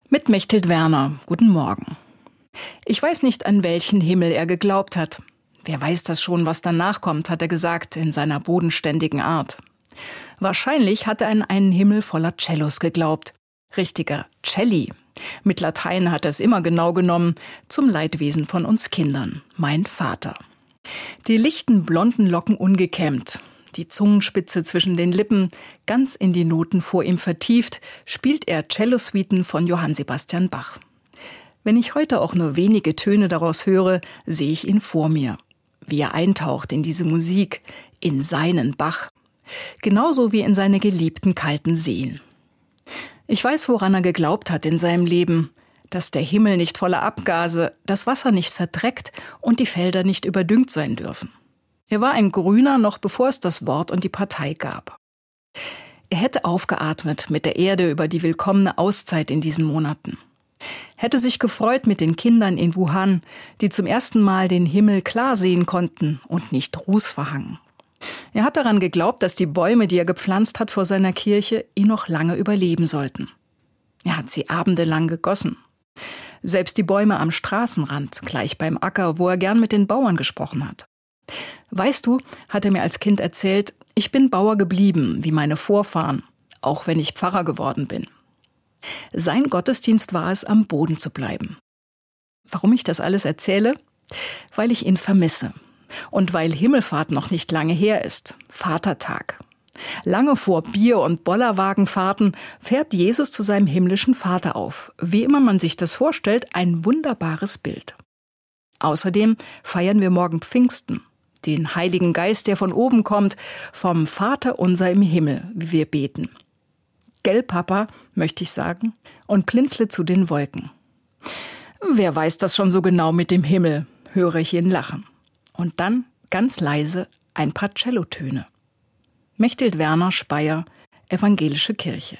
Mit Mechthild Werner. Guten Morgen. Ich weiß nicht, an welchen Himmel er geglaubt hat. Wer weiß das schon, was danach kommt, hat er gesagt, in seiner bodenständigen Art. Wahrscheinlich hat er an einen Himmel voller Cellos geglaubt. Richtiger Celli. Mit Latein hat er es immer genau genommen, zum Leidwesen von uns Kindern. Mein Vater. Die lichten blonden Locken ungekämmt, die Zungenspitze zwischen den Lippen, ganz in die Noten vor ihm vertieft, spielt er Cellosuiten von Johann Sebastian Bach. Wenn ich heute auch nur wenige Töne daraus höre, sehe ich ihn vor mir. Wie er eintaucht in diese Musik, in seinen Bach. Genauso wie in seine geliebten kalten Seen. Ich weiß, woran er geglaubt hat in seinem Leben. Dass der Himmel nicht voller Abgase, das Wasser nicht verdreckt und die Felder nicht überdüngt sein dürfen. Er war ein Grüner, noch bevor es das Wort und die Partei gab. Er hätte aufgeatmet mit der Erde über die willkommene Auszeit in diesen Monaten. Hätte sich gefreut mit den Kindern in Wuhan, die zum ersten Mal den Himmel klar sehen konnten und nicht rußverhangen. Er hat daran geglaubt, dass die Bäume, die er gepflanzt hat vor seiner Kirche, ihn noch lange überleben sollten. Er hat sie abendelang gegossen. Selbst die Bäume am Straßenrand, gleich beim Acker, wo er gern mit den Bauern gesprochen hat. Weißt du, hat er mir als Kind erzählt, ich bin Bauer geblieben, wie meine Vorfahren, auch wenn ich Pfarrer geworden bin. Sein Gottesdienst war es, am Boden zu bleiben. Warum ich das alles erzähle? Weil ich ihn vermisse. Und weil Himmelfahrt noch nicht lange her ist. Vatertag. Lange vor Bier- und Bollerwagenfahrten fährt Jesus zu seinem himmlischen Vater auf. Wie immer man sich das vorstellt, ein wunderbares Bild. Außerdem feiern wir morgen Pfingsten. Den Heiligen Geist, der von oben kommt, vom Vater unser im Himmel, wie wir beten. Gell, Papa, möchte ich sagen, und blinzle zu den Wolken. Wer weiß das schon so genau mit dem Himmel, höre ich ihn lachen. Und dann, ganz leise, ein paar Cellotöne. Mechthild Werner, Speyer, Evangelische Kirche.